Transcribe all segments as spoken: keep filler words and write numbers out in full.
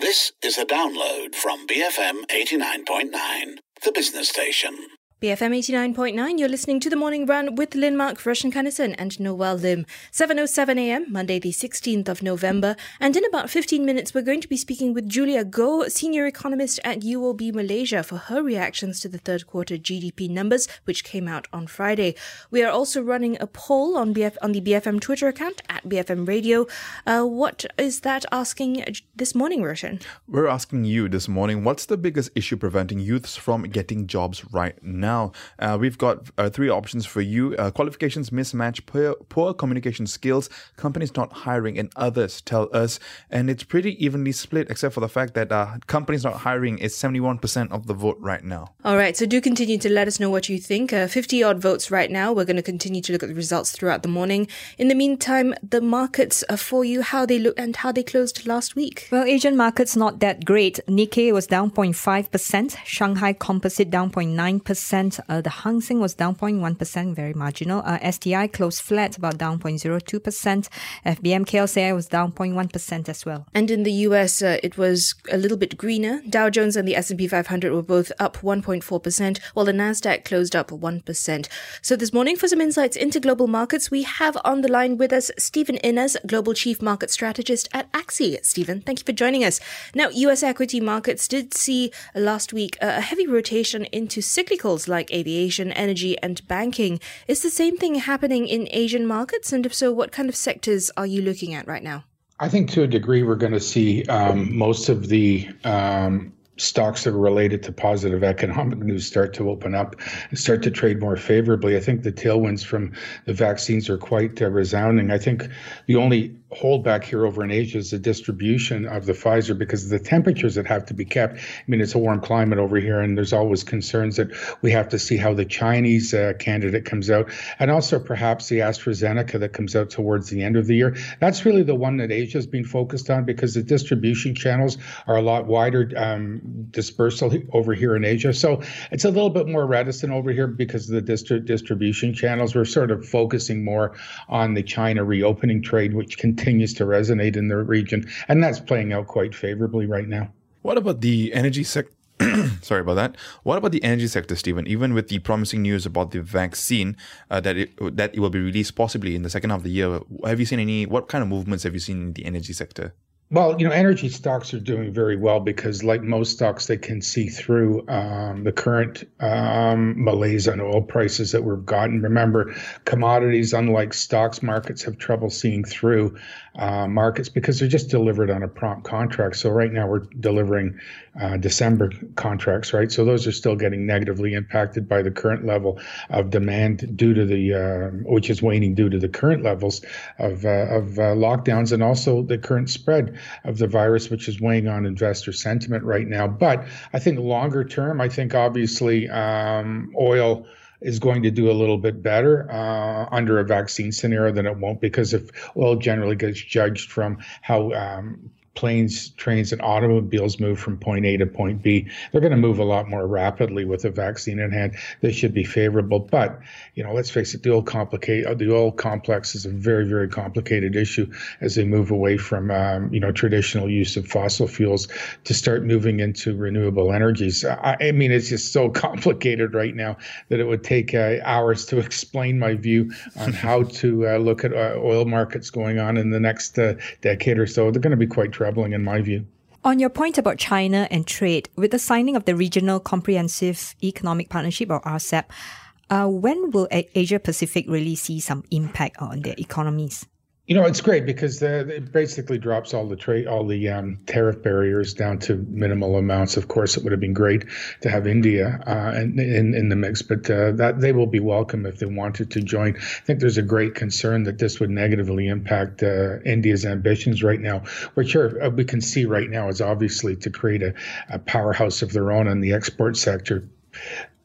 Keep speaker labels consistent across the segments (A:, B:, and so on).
A: This is a download from B F M eighty-nine point nine, the business station.
B: B F M eighty-nine point nine, you're listening to The Morning Run with Lynn Mark, Roshan Kannison and Noel Lim. seven oh seven a m, Monday the sixteenth of November. And in about fifteen minutes, we're going to be speaking with Julia Goh, Senior Economist at U O B Malaysia, for her reactions to the third quarter G D P numbers, which came out on Friday. We are also running a poll on B F on the B F M Twitter account, at B F M Radio. Uh, what is that asking this morning, Roshan?
C: We're asking you this morning, what's the biggest issue preventing youths from getting jobs right now? Now, uh, we've got uh, three options for you. Uh, qualifications mismatch, poor, poor communication skills, companies not hiring, and others tell us. And it's pretty evenly split, except for the fact that uh, companies not hiring is seventy-one percent of the vote right now.
B: All right, so do continue to let us know what you think. Uh, fifty-odd votes right now. We're going to continue to look at the results throughout the morning. In the meantime, the markets are for you, how they look and how they closed last week.
D: Well, Asian markets not that great. Nikkei was down zero point five percent. Shanghai Composite down zero point nine percent. Uh, the Hang Seng was down zero point one percent, very marginal. Uh, S T I closed flat, about down zero point zero two percent. F B M K L C I was down zero point one percent as well.
B: And in the U S, uh, it was a little bit greener. Dow Jones and the S and P five hundred were both up one point four percent, while the Nasdaq closed up one percent. So this morning, for some insights into global markets, we have on the line with us Stephen Innes, Global Chief Market Strategist at Axie. Stephen, thank you for joining us. Now, U S equity markets did see uh, last week uh, a heavy rotation into cyclicals like aviation, energy and banking. Is the same thing happening in Asian markets? And if so, what kind of sectors are you looking at right now?
E: I think to a degree we're going to see um, most of the um, stocks that are related to positive economic news start to open up and start to trade more favorably. I think the tailwinds from the vaccines are quite uh, resounding. I think the only holdback here over in Asia is the distribution of the Pfizer because of the temperatures that have to be kept. I mean, it's a warm climate over here, and there's always concerns that we have to see how the Chinese uh, candidate comes out, and also perhaps the AstraZeneca that comes out towards the end of the year. That's really the one that Asia's been focused on because the distribution channels are a lot wider um, dispersal over here in Asia. So it's a little bit more reticent over here because of the distri- distribution channels. We're sort of focusing more on the China reopening trade, which can continues to resonate in the region, and that's playing out quite favorably right now.
C: What about the energy sector? Sorry about that. What about the energy sector, Stephen? Even with the promising news about the vaccine uh, that it that it will be released possibly in the second half of the year, have you seen any? What kind of movements have you seen in the energy sector?
E: Well, you know, energy stocks are doing very well because, like most stocks, they can see through um, the current um, malaise on oil prices that we've gotten. Remember, commodities, unlike stocks, markets have trouble seeing through uh, markets because they're just delivered on a prompt contract. So right now we're delivering uh, December contracts, right? So those are still getting negatively impacted by the current level of demand due to the, uh, which is waning due to the current levels of uh, of uh, lockdowns and also the current spread of the virus, which is weighing on investor sentiment right now. But I think longer term, I think obviously um, oil is going to do a little bit better uh, under a vaccine scenario than it won't, because if oil generally gets judged from how um, planes, trains, and automobiles move from point A to point B, they're going to move a lot more rapidly with a vaccine in hand. This should be favorable. But, you know, let's face it, the oil complicate, the oil complex is a very, very complicated issue as they move away from, um, you know, traditional use of fossil fuels to start moving into renewable energies. I, I mean, it's just so complicated right now that it would take uh, hours to explain my view on how to uh, look at uh, oil markets going on in the next uh, decade or so. They're going to be quite troubling, in my view.
D: On your point about China and trade, with the signing of the Regional Comprehensive Economic Partnership, or R C E P, uh, when will Asia Pacific really see some impact on their economies?
E: You know, it's great because the, it basically drops all the trade, all the um, tariff barriers down to minimal amounts. Of course, it would have been great to have India uh, in, in in the mix, but uh, that they will be welcome if they wanted to join. I think there's a great concern that this would negatively impact uh, India's ambitions right now, which are, uh, we can see right now is obviously to create a, a powerhouse of their own in the export sector.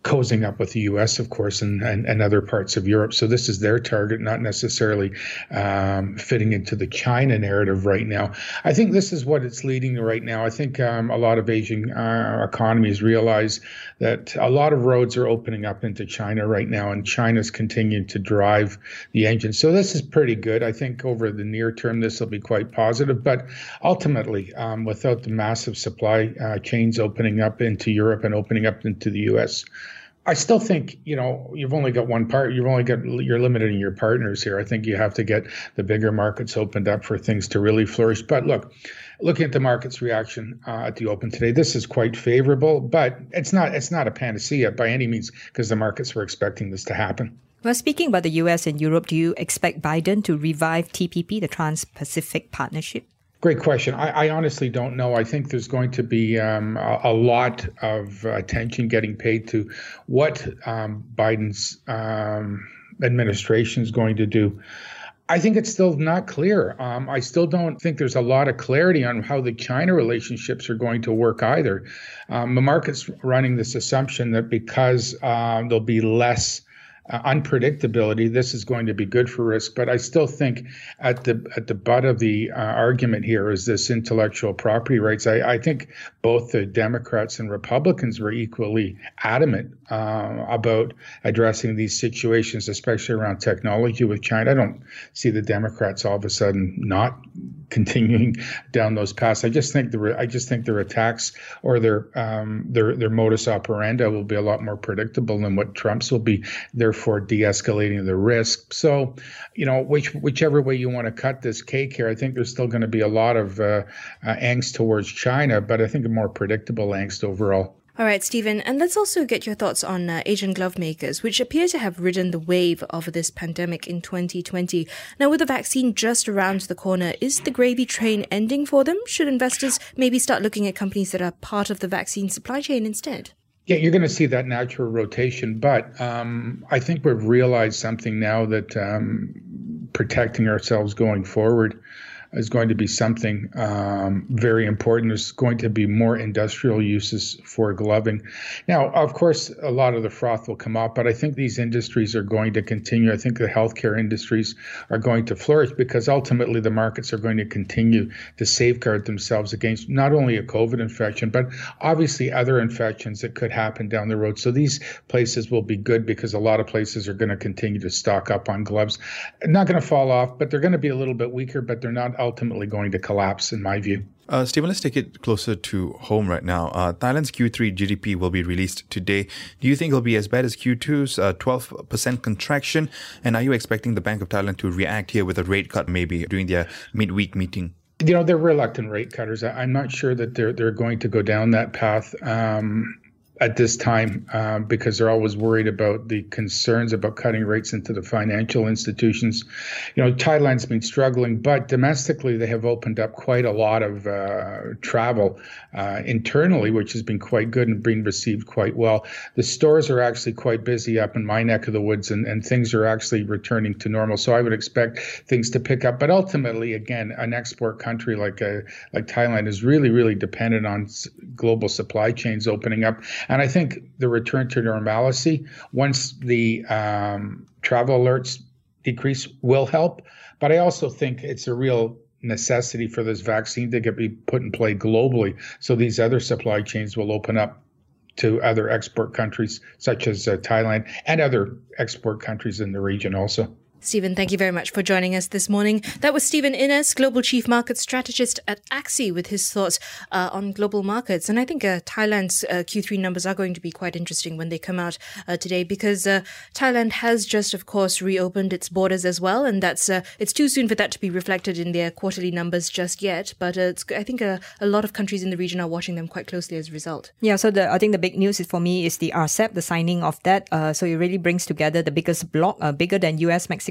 E: cozying up with the U S, of course, and, and, and other parts of Europe. So this is their target, not necessarily um, fitting into the China narrative right now. I think this is what it's leading to right now. I think um, a lot of Asian uh, economies realize that a lot of roads are opening up into China right now, and China's continuing to drive the engine. So this is pretty good. I think over the near term, this will be quite positive. But ultimately, um, without the massive supply uh, chains opening up into Europe and opening up into the U S, I still think, you know, you've only got one part. You've only got, you're limiting your partners here. I think you have to get the bigger markets opened up for things to really flourish. But look, looking at the market's reaction uh, at the open today, this is quite favorable, but it's not, it's not a panacea by any means, because the markets were expecting this to happen.
D: Well, speaking about the U S and Europe, do you expect Biden to revive T P P, the Trans-Pacific Partnership?
E: Great question. I, I honestly don't know. I think there's going to be um, a, a lot of attention getting paid to what um, Biden's um, administration is going to do. I think it's still not clear. Um, I still don't think there's a lot of clarity on how the China relationships are going to work either. Um, the market's running this assumption that because uh, there'll be less Uh, unpredictability, this is going to be good for risk. But I still think at the at the butt of the uh, argument here is this intellectual property rights. I, I think both the Democrats and Republicans were equally adamant uh, about addressing these situations, especially around technology with China. I don't see the Democrats all of a sudden not continuing down those paths. I just think the I just think their attacks or their um, their their modus operandi will be a lot more predictable than what Trump's will be. Therefore, de-escalating the risk. So, you know, which whichever way you want to cut this cake here, I think there's still going to be a lot of uh, uh, angst towards China, but I think a more predictable angst overall.
B: All right, Stephen, and let's also get your thoughts on uh, Asian glove makers, which appear to have ridden the wave of this pandemic in twenty twenty. Now, with the vaccine just around the corner, is the gravy train ending for them? Should investors maybe start looking at companies that are part of the vaccine supply chain instead?
E: Yeah, you're going to see that natural rotation, but um, I think we've realized something now that um, protecting ourselves going forward is going to be something um, very important. There's going to be more industrial uses for gloving. Now, of course, a lot of the froth will come out, but I think these industries are going to continue. I think the healthcare industries are going to flourish because ultimately the markets are going to continue to safeguard themselves against not only a COVID infection, but obviously other infections that could happen down the road. So these places will be good because a lot of places are going to continue to stock up on gloves. Not going to fall off, but they're going to be a little bit weaker, but they're not ultimately going to collapse, in my view.
C: Uh, Stephen, let's take it closer to home right now. Uh, Thailand's Q three G D P will be released today. Do you think it'll be as bad as Q two's uh, twelve percent contraction? And are you expecting the Bank of Thailand to react here with a rate cut maybe during their midweek meeting?
E: You know, they're reluctant rate cutters. I'm not sure that they're they're going to go down that path. Um, at this time uh, because they're always worried about the concerns about cutting rates into the financial institutions. You know, Thailand's been struggling, but domestically they have opened up quite a lot of uh, travel uh, internally, which has been quite good and been received quite well. The stores are actually quite busy up in my neck of the woods, and, and things are actually returning to normal. So I would expect things to pick up. But ultimately, again, an export country like uh, like Thailand is really, really dependent on s- global supply chains opening up. And I think the return to normalcy, once the um, travel alerts decrease, will help. But I also think it's a real necessity for this vaccine to get be put in play globally, so these other supply chains will open up to other export countries such as uh, Thailand and other export countries in the region also.
B: Stephen, thank you very much for joining us this morning. That was Stephen Innes, Global Chief Market Strategist at Axie, with his thoughts uh, on global markets. And I think uh, Thailand's uh, Q three numbers are going to be quite interesting when they come out uh, today, because uh, Thailand has just, of course, reopened its borders as well. And that's uh, it's too soon for that to be reflected in their quarterly numbers just yet. But uh, it's, I think uh, a lot of countries in the region are watching them quite closely as a result.
D: Yeah, so the, I think the big news is, for me, is the R C E P, the signing of that. Uh, so it really brings together the biggest bloc, uh, bigger than U S, Mexico,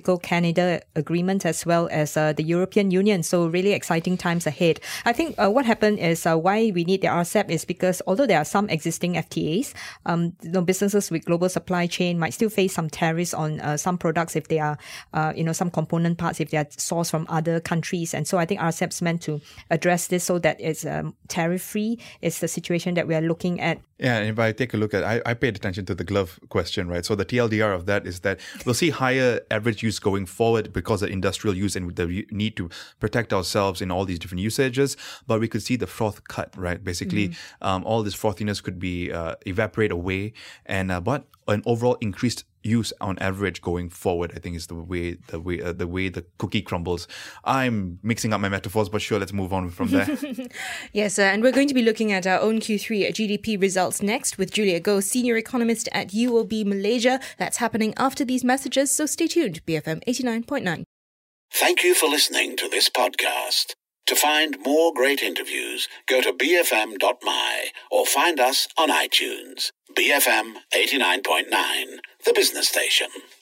D: Mexico-Canada agreement as well as uh, the European Union. So really exciting times ahead. I think uh, what happened is uh, why we need the R C E P is because although there are some existing F T As, um, you know, businesses with global supply chain might still face some tariffs on uh, some products if they are, uh, you know, some component parts if they are sourced from other countries. And so I think R C E P is meant to address this so that it's um, tariff-free. It's the situation that we are looking at.
C: Yeah, and if I take a look at, I, I paid attention to the glove question, right? So the T L D R of that is that we'll see higher average use going forward because of industrial use and the need to protect ourselves in all these different usages. But we could see the froth cut, right? Basically, mm-hmm. um, all this frothiness could be uh, evaporate away, and uh, but an overall increased use on average going forward, I think, is the way the way uh, the way the cookie crumbles. I'm mixing up my metaphors, but sure, let's move on from there.
B: Yes, uh, and we're going to be looking at our own Q three G D P results next with Julia Goh, senior economist at U O B Malaysia. That's happening after these messages, so stay tuned. B F M eighty-nine point nine.
A: Thank you for listening to this podcast. To find more great interviews, go to b f m dot m y or find us on iTunes. B F M eighty-nine point nine, the business station.